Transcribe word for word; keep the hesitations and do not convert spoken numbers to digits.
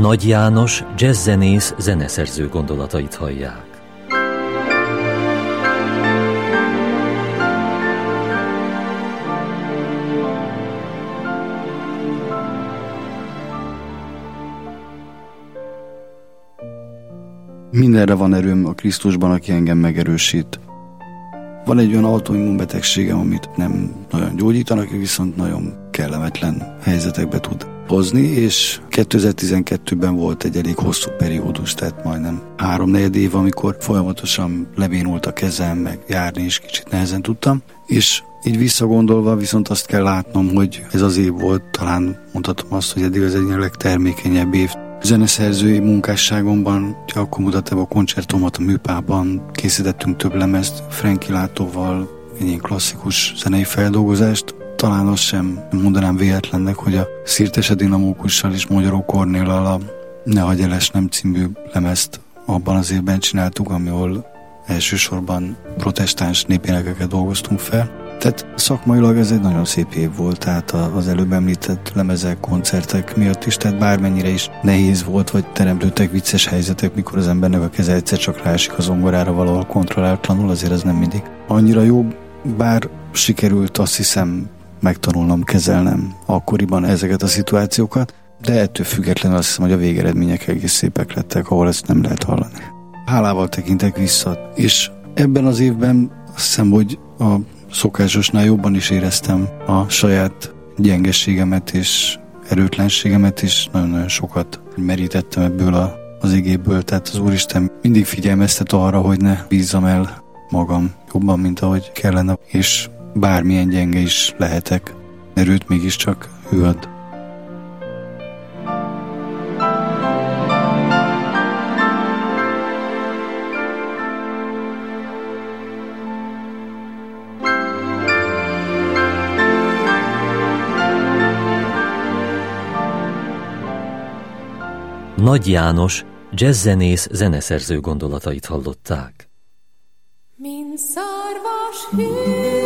Nagy János jazzzenész zeneszerző gondolatait hallják. Mindenre van erőm a Krisztusban, aki engem megerősít. Van egy olyan autoimmunbetegségem, amit nem nagyon gyógyítanak, viszont nagyon kellemetlen helyzetekbe tud hozni, és kétezer-tizenkettőben volt egy elég hosszú periódus, tehát majdnem háromnegyed év, amikor folyamatosan lebénult a kezem, meg járni is kicsit nehezen tudtam, és így visszagondolva viszont azt kell látnom, hogy ez az év volt, talán mondhatom azt, hogy eddig az egyik legtermékenyebb év. Zeneszerzői munkásságomban, akkor mutattam a koncertomat a Műpában, készítettünk több lemezt, Frankie Látóval, egy ilyen klasszikus zenei feldolgozást. Talán azt sem mondanám véletlennek, hogy a Szirtese Dinamókussal és Magyaró Kornéllal a Ne hagyj el esnem című lemezt abban az évben csináltuk, ahol elsősorban protestáns népénekeket dolgoztunk fel. Tehát szakmailag ez egy nagyon szép év volt, tehát az előbb említett lemezek, koncertek miatt is, tehát bármennyire is nehéz volt, vagy teremtődtek vicces helyzetek, mikor az embernek a keze egyszer csak ráesik a zongorára valahol kontrolláltlanul, azért ez nem mindig annyira jó, bár sikerült azt hiszem megtanulnom, kezelnem akkoriban ezeket a szituációkat, de ettől függetlenül azt hiszem, hogy a végeredmények egész szépek lettek, ahol ezt nem lehet hallani. Hálával tekintek vissza, és ebben az évben azt hiszem, hogy a szokásosnál jobban is éreztem a saját gyengességemet és erőtlenségemet, és nagyon-nagyon sokat merítettem ebből a, az igéből, tehát az Úristen mindig figyelmeztet arra, hogy ne bízzam el magam jobban, mint ahogy kellene, és bármilyen gyenge is lehetek, erőt mégiscsak ő ad. Nagy János jazzzenész zeneszerző gondolatait hallották. Mint szarvas hű